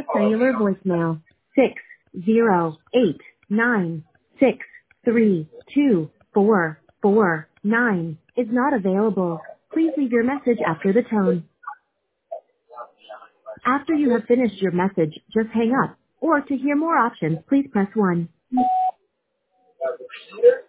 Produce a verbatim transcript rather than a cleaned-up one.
Aurora Cellular voicemail six zero eight nine six three two four four nine is not available. Please leave your message after the tone. After you have finished your message, just hang up. Or to hear more options, please press one.